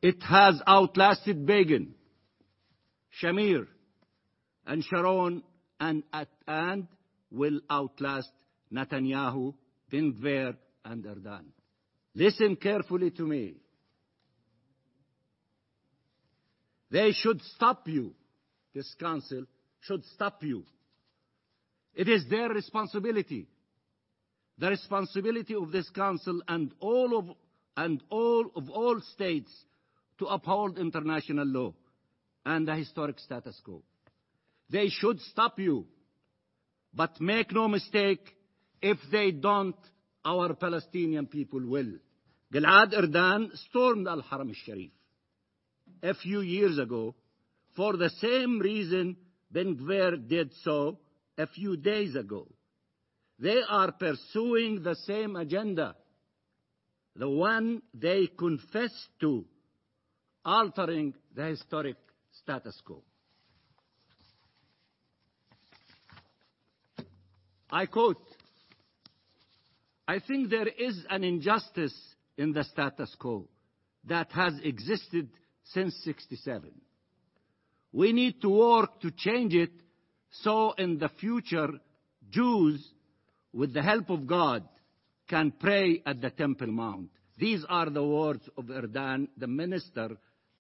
It has outlasted Begin, Shamir, and Sharon, and will outlast Netanyahu, Ben Gvir, and Erdogan. Listen carefully to me. They should stop you. This council should stop you. It is their responsibility. The responsibility of this council and all states to uphold international law and the historic status quo. They should stop you. But make no mistake, if they don't, our Palestinian people will. Gilad Erdan stormed Al-Haram al-Sharif a few years ago for the same reason Ben Gvir did so a few days ago. They are pursuing the same agenda, the one they confessed to, altering the historic status quo. I quote, "I think there is an injustice in the status quo that has existed since '67. We need to work to change it so in the future Jews, with the help of God, can pray at the Temple Mount." These are the words of Erdan, the minister